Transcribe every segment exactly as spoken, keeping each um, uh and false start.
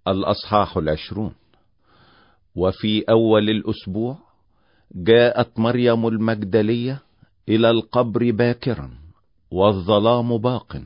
الأصحاح العشرون. وفي أول الأسبوع جاءت مريم المجدلية إلى القبر باكرا والظلام باق،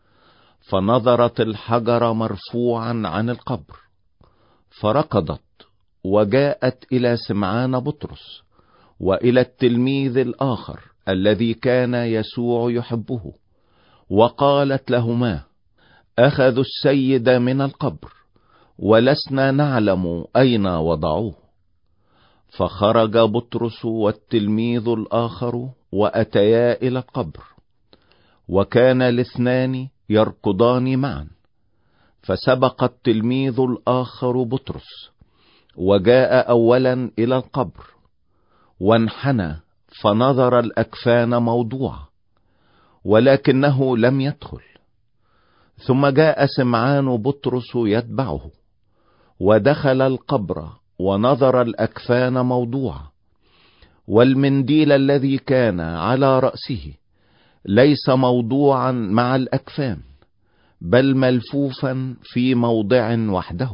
فنظرت الحجر مرفوعا عن القبر، فركضت وجاءت إلى سمعان بطرس وإلى التلميذ الآخر الذي كان يسوع يحبه، وقالت لهما: أخذوا السيد من القبر ولسنا نعلم أين وضعوه. فخرج بطرس والتلميذ الآخر وأتيا إلى القبر، وكان الاثنان يركضان معا. فسبق التلميذ الآخر بطرس وجاء أولا إلى القبر، وانحنى فنظر الأكفان موضوعة، ولكنه لم يدخل. ثم جاء سمعان بطرس يتبعه، ودخل القبر ونظر الأكفان موضوعة، والمنديل الذي كان على رأسه ليس موضوعا مع الأكفان، بل ملفوفا في موضع وحده.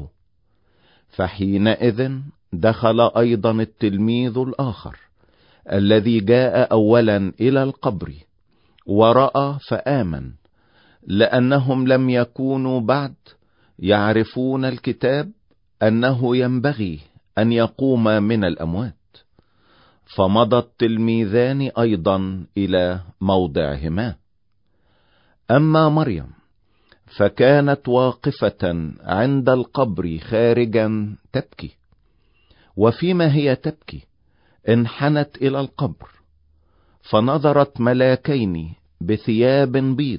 فحينئذ دخل أيضا التلميذ الآخر الذي جاء أولا إلى القبر، ورأى فآمن، لأنهم لم يكونوا بعد يعرفون الكتاب أنه ينبغي أن يقوم من الأموات. فمضى التلميذان أيضا إلى موضعهما. أما مريم فكانت واقفة عند القبر خارجا تبكي. وفيما هي تبكي انحنت إلى القبر، فنظرت ملاكين بثياب بيض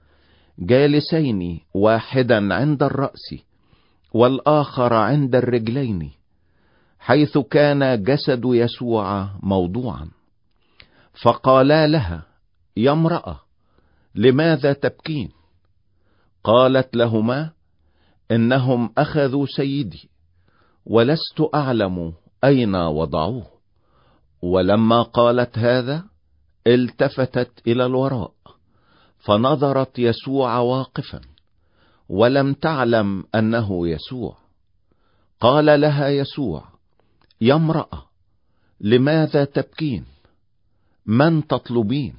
جالسين، واحدا عند الرأس والآخر عند الرجلين، حيث كان جسد يسوع موضوعا. فقالا لها: يا امرأة، لماذا تبكين؟ قالت لهما: إنهم أخذوا سيدي ولست أعلم أين وضعوه. ولما قالت هذا التفتت إلى الوراء، فنظرت يسوع واقفا، ولم تعلم أنه يسوع. قال لها يسوع: يا امرأة، لماذا تبكين؟ من تطلبين؟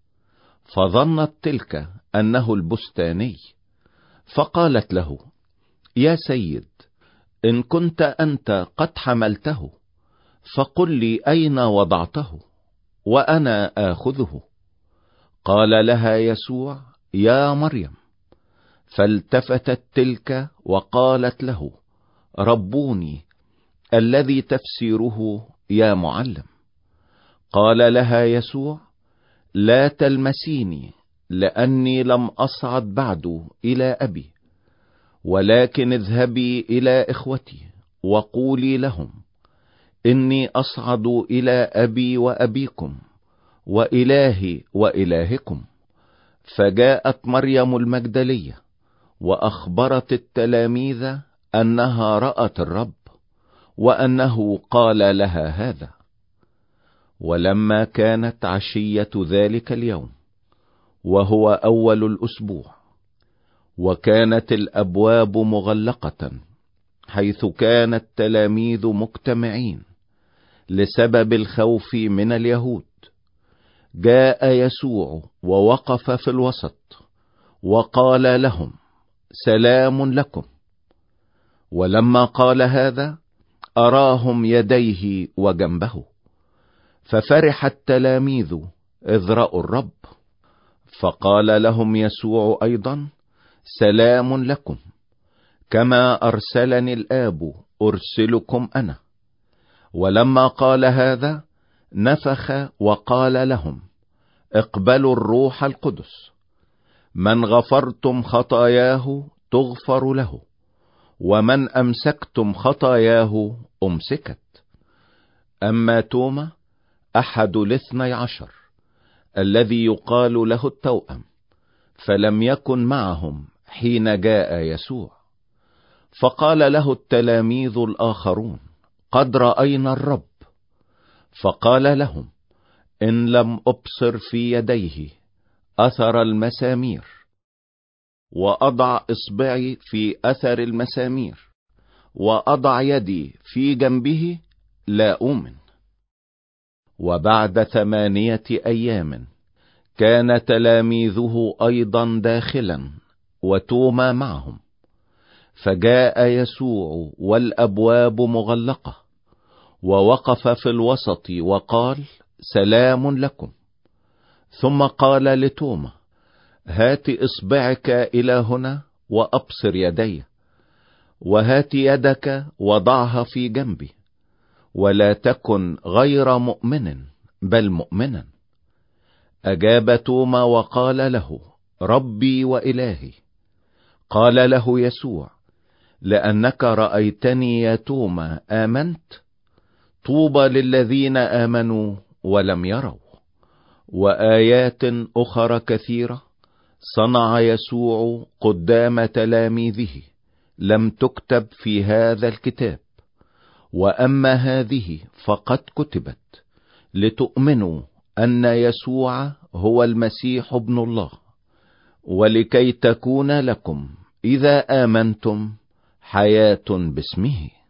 فظنت تلك أنه البستاني، فقالت له: يا سيد، إن كنت أنت قد حملته فقل لي أين وضعته وأنا آخذه. قال لها يسوع: يا مريم. فالتفتت تلك وقالت له: ربوني، الذي تفسيره يا معلم. قال لها يسوع: لا تلمسيني، لأني لم أصعد بعد إلى أبي، ولكن اذهبي إلى إخوتي وقولي لهم: إني أصعد إلى أبي وأبيكم وإلهي وإلهكم. فجاءت مريم المجدلية وأخبرت التلاميذ أنها رأت الرب، وأنه قال لها هذا. ولما كانت عشية ذلك اليوم وهو أول الأسبوع، وكانت الأبواب مغلقة حيث كان التلاميذ مجتمعين لسبب الخوف من اليهود، جاء يسوع ووقف في الوسط وقال لهم: سلام لكم. ولما قال هذا أراهم يديه وجنبه، ففرح التلاميذ إذ رأوا الرب. فقال لهم يسوع أيضا: سلام لكم، كما أرسلني الآب أرسلكم أنا. ولما قال هذا نفخ وقال لهم: اقبلوا الروح القدس. من غفرتم خطاياه تغفر له، ومن أمسكتم خطاياه أمسكت. أما توما أحد الاثني عشر الذي يقال له التوأم فلم يكن معهم حين جاء يسوع. فقال له التلاميذ الآخرون: قد رأينا الرب. فقال لهم: إن لم أبصر في يديه أثر المسامير، وأضع إصبعي في أثر المسامير، وأضع يدي في جنبه لا أؤمن. وبعد ثمانية أيام كان تلاميذه أيضا داخلا وتوما معهم، فجاء يسوع والأبواب مغلقة، ووقف في الوسط وقال: سلام لكم. ثم قال لتوما: هات إصبعك إلى هنا وأبصر يدي، وهات يدك وضعها في جنبي، ولا تكن غير مؤمن بل مؤمنا. أجاب توما وقال له: ربي وإلهي. قال له يسوع: لأنك رأيتني يا توما آمنت؟ طوبى للذين آمنوا ولم يروا. وآيات أخرى كثيرة صنع يسوع قدام تلاميذه لم تكتب في هذا الكتاب، وأما هذه فقد كتبت لتؤمنوا أن يسوع هو المسيح ابن الله، ولكي تكون لكم إذا آمنتم حياة باسمه.